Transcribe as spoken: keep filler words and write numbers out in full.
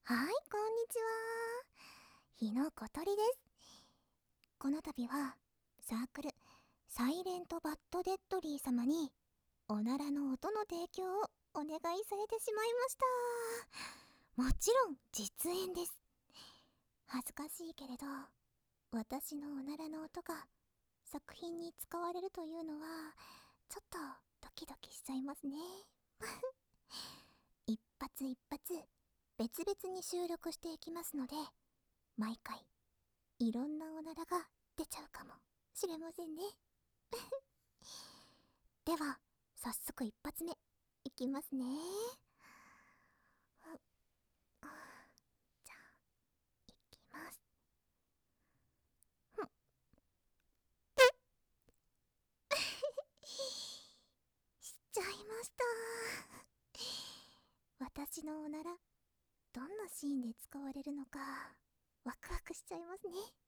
はい、こんにちは。日の小鳥です。この度は、サークル、サイレントバッドデッドリー様に、おならの音の提供をお願いされてしまいました。もちろん、実演です。恥ずかしいけれど、私のおならの音が作品に使われるというのは、ちょっとドキドキしちゃいますね。一発一発、別々に収録していきますので、毎回いろんなおならが出ちゃうかもしれませんね。では早速一発目いきますね。じゃあいきます。ふんしちゃいました。私のおならどんなシーンで使われるのかワクワクしちゃいますね。